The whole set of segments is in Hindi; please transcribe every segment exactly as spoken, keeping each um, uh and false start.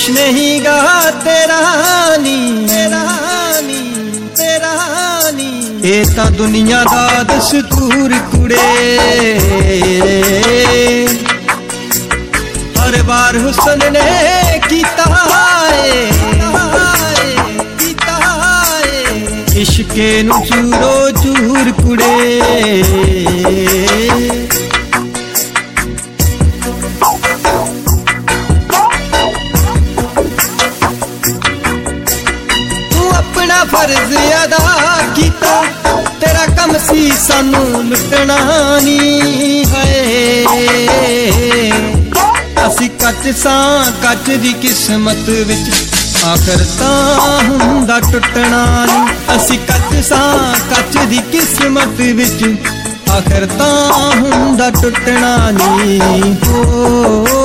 कुछ नहीं गा तेरा नी तेरा नी तेरा नी ये तां दुनिया दा दस्तूर कुड़े हर बार हुस्न ने कीता है कीता है इश्के नू चूरो चूर कुड़े फर्ज अदा कीता तेरा कम सी सानू लुटना नी है असी कच सां कच दी किस्मत विच आखिर तां हुंदा टुटना नी असी कच सां कच दी किस्मत विच आखिर तां हुंदा टुटना नी हो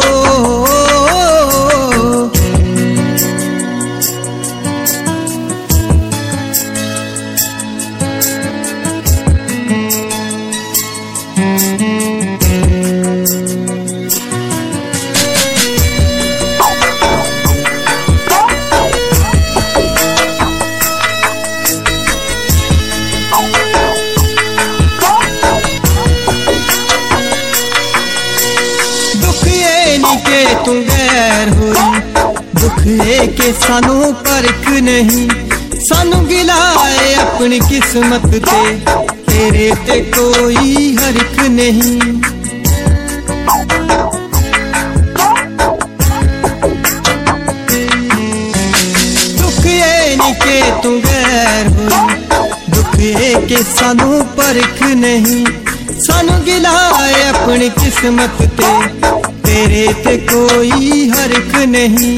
तू गैर हुई दुख है के सानू परख नहीं सानू गिलाए अपनी किस्मत ते तेरे ते कोई हरख नहीं दुख है नी के तू गैर हुई दुख है के सानू परख नहीं सानू गिलाए अपनी किस्मत ते तेरे ते कोई हरख नहीं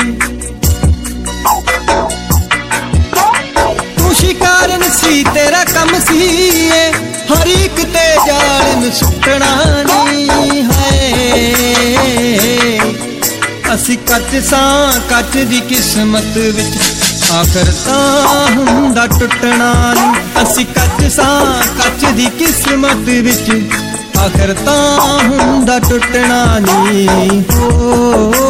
तू शिकारन सी तेरा कम सी हर एक ते जालन सुटना नहीं है असी कच सां कच दी किस्मत विच आखिर तां हुंदा टुटना नहीं असी कच सां कच दी किस्मत विच आखिर तां हुंदा टुटना नी हो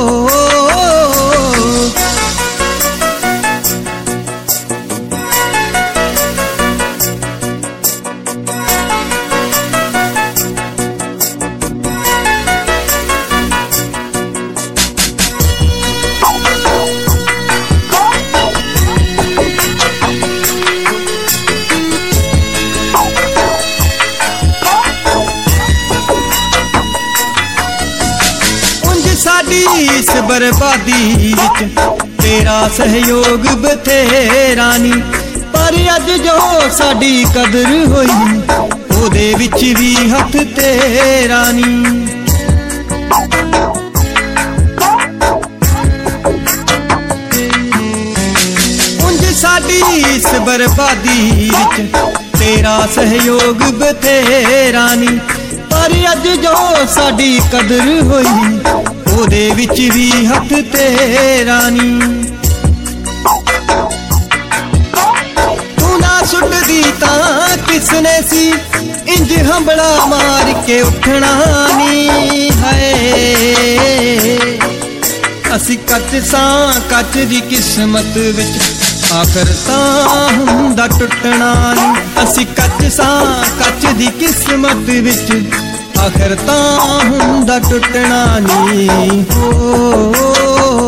साडी इस बर्बादी विच तेरा सहयोग बथेरा नी पर अज जो साडी कदर होई ओदे विच भी हथ तेरा नी उंज साडी इस बर्बादी विच तेरा सहयोग बथेरा नी पर अज जो साडी कदर होई ओदे विच भी हथ तेरा नी तू ना सुट दी तां किसने सी इंज हंबड़ा मार के उठना नी है असी कच सां कच दी किस्मत विच आखिर तां हुंदा टुटना नी असी कच सां कच दी किस्मत विच आखिर तां हुंदा टुटना नी हो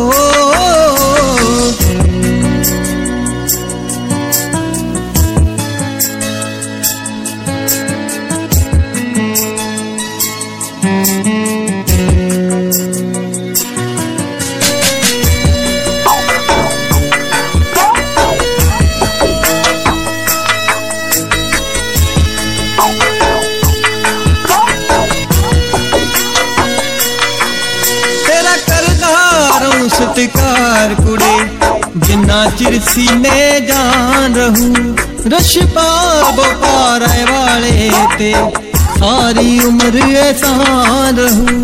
सत्कार कुड़े जिन्ना चिर सीने जान रहूं रश पाबो पारे वाले ते सारी उम्र एहसान रहूं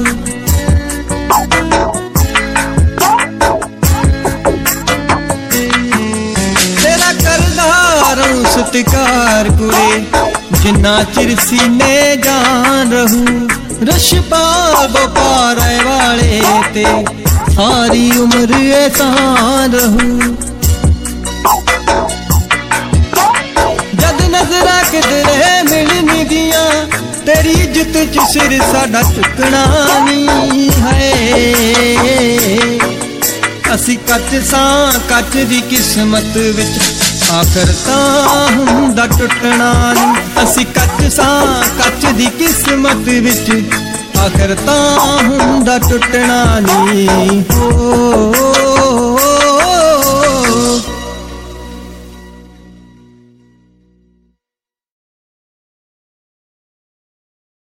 तेरा करदारों सत्कार कुड़े जिन्ना चिर सीने जान रहूं रश पाबो पारे वाले ते ਸਾਰੀ ਉਮਰ ਐਸਾਂ ਰਹੂ। ਜਦ ਨਜ਼ਰਾਂ ਕਿਧਰੇ ਮਿਲਣਗੀਆਂ ਤੇਰੀ ਇੱਜ਼ਤ ਚ ਸਿਰ ਸਾਡਾ ਝੁਕਣਾ ਨੀ ਹੈ। ਅਸੀਂ ਕੱਚ ਸਾਂ ਕੱਚ ਦੀ ਕਿਸਮਤ ਵਿੱਚ ਆਖਰ ਤਾਂ ਹੁੰਦਾ ਟੁੱਟਣਾ ਨੀ। ਅਸੀਂ ਕੱਚ ਸਾਂ ਕੱਚ ਦੀ ਕਿਸਮਤ ਵਿੱਚ ਆਖਰ ਤਾਂ ਹੁੰਦਾ ਟੁੱਟਣਾ ਨੀ। ਹੋ